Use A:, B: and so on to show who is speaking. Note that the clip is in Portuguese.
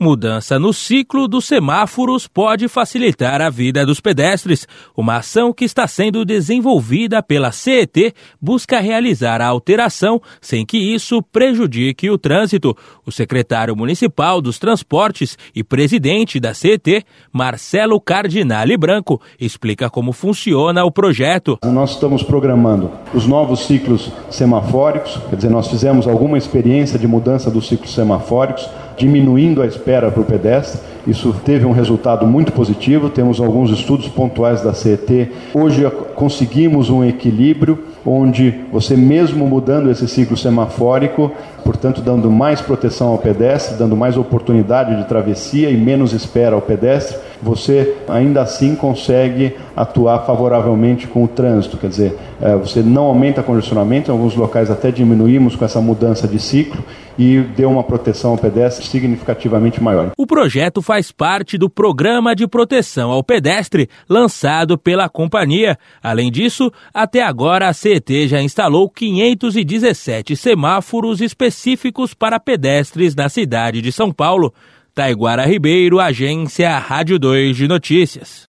A: Mudança no ciclo dos semáforos pode facilitar a vida dos pedestres. Uma ação que está sendo desenvolvida pela CET busca realizar a alteração sem que isso prejudique o trânsito. O secretário municipal dos transportes e presidente da CET, Marcelo Cardinale Branco, explica como funciona o projeto.
B: Nós estamos programando os novos ciclos semafóricos, quer dizer, nós fizemos alguma experiência de mudança dos ciclos semafóricos, diminuindo a espera para o pedestre. Isso teve um resultado muito positivo, temos alguns estudos pontuais da CET. Hoje conseguimos um equilíbrio onde você, mesmo mudando esse ciclo semafórico, portanto dando mais proteção ao pedestre, dando mais oportunidade de travessia e menos espera ao pedestre, você ainda assim consegue atuar favoravelmente com o trânsito, quer dizer, você não aumenta congestionamento, em alguns locais até diminuímos com essa mudança de ciclo e deu uma proteção ao pedestre significativamente maior.
A: O projeto faz parte do Programa de Proteção ao Pedestre lançado pela companhia. Além disso, até agora a CET já instalou 517 semáforos específicos para pedestres na cidade de São Paulo. Taiguara Ribeiro, Agência Rádio 2 de Notícias.